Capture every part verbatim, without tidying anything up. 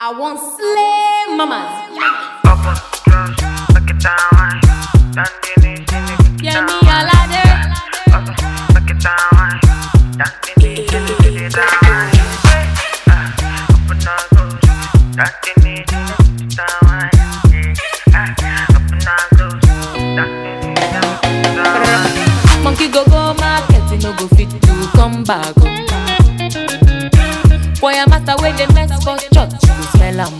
I want slay mamas. Open close, look it down, dandini, dandini, Yeah, me a ladder. open, look it down, dandini, dandini, down. Open up close, dandini, dandini, down. Open up close, dandini, dandini, down. Monkey go go market, he no go fit to come back. Boy, I matter when they mess for church, you smell am.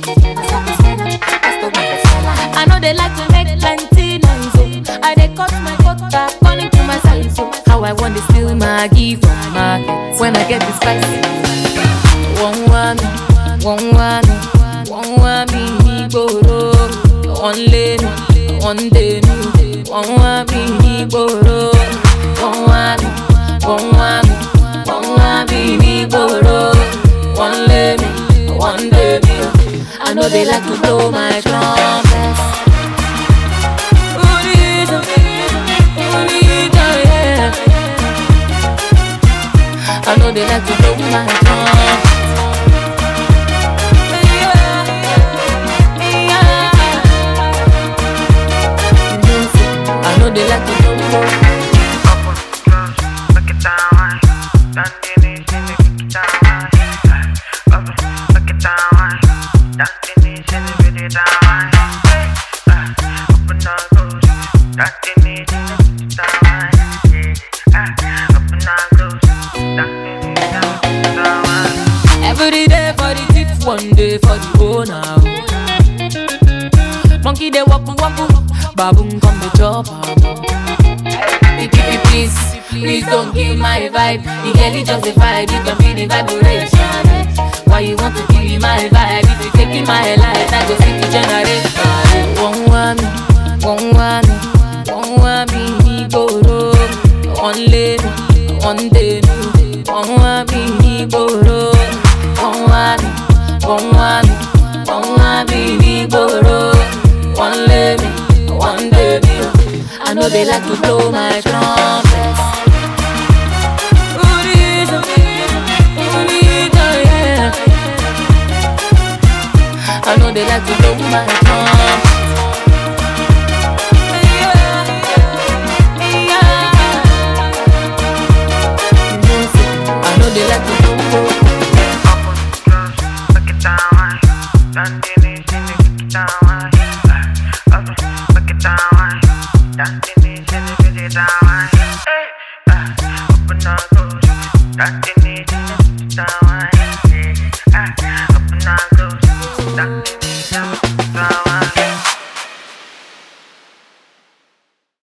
I know they like to make plenty noise, oh. I they cut my quota according to my size, oh. How I want to steal my give from market when I get this spicy. One want me, one want me, one want me, he go roll. One lady, one day me, one want me, he go roll. One want me, one want me, one want me, he go roll. One lay me, one day me. I know they like to blow my trumpet. Bonita, bonita, yeah. I know they like to blow my trumpet. Yeah, yeah. I know they like to blow my trumpet. Open close, look it down, dandini, dandini, down. Open, look it down, dandini, dandini, down. Open up close, dandini, dandini, down. Open up close, dandini, dandini, down. Every day for the thief, one day for the owner. Monkey they walk, walk, baboon come the chopper. Please, please don't kill my vibe. The girl is justified, you can feel the vibration. Why you want to kill my vibe? If you taking my life, I go see the generation. One want me, one want me, one want me, he go roll. One lady, one day me, one want me, he go roll. One want me, one want me, one want me, he go roll. One lady, one day me. I know they like to blow my trumpet. Bonita, bonita, yeah. I know they like to blow my trumpet. Yeah, yeah. I know they like to blow my trumpet. Open close, look it down, dandini, dandini, down. Open, look it down, dandini, dandini, down. Open up close, dandini, dandini, down. Open up close, dandini, dandini, down.